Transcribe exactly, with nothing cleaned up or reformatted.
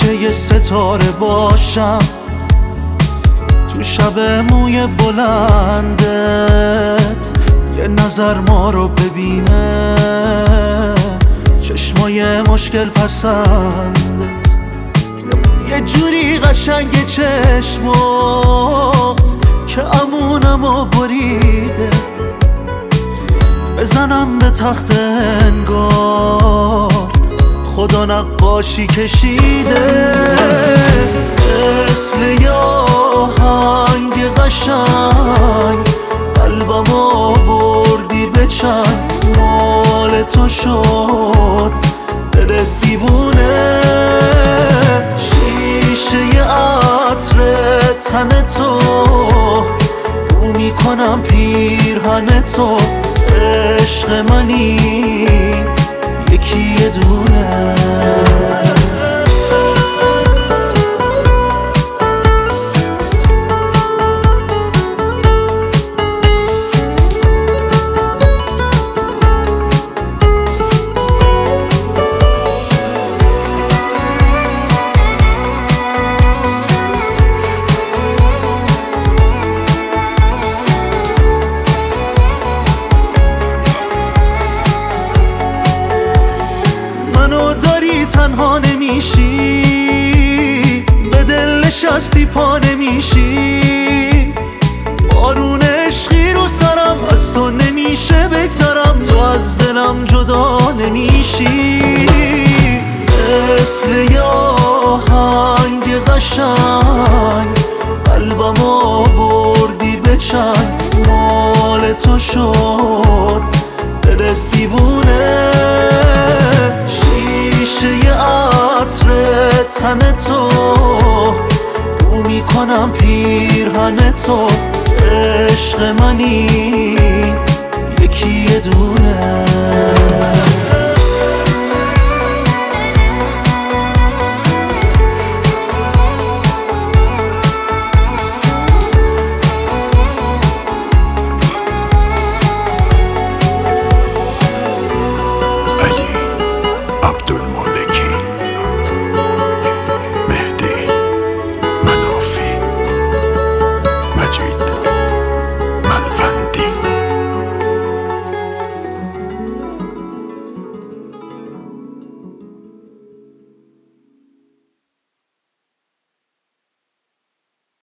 گوشه یه ستاره باشم تو شب موی بلندت، یه نظر ما رو ببینه چشمای مشکل پسندت، یه جوری قشنگ چشمات که امونمو بریده، بزنم به تخت انگار خدا نقاشی کشیده، مثل یه آهنگ قشنگ قلبم آوردی به چنگ، مال تو شد دل دیوونه، شیشه ی عطر تن تو بو میکنم پیرهن تو، عشق منی یکی یه دونه. منو داری تنها نمیشی، به دل نشستی پا نمیشی، بارون عشقی رو سرم از تو نمیشه بگذرم، تو از دلم جدا نمیشی، مثل یه آهنگ قشنگ قلبم آوردی به چنگ، مال تو شد دل دیوونه، شیشه ی عطر تن تو بو میکنم پیرهن تو، عشق منی یکی یه دونه.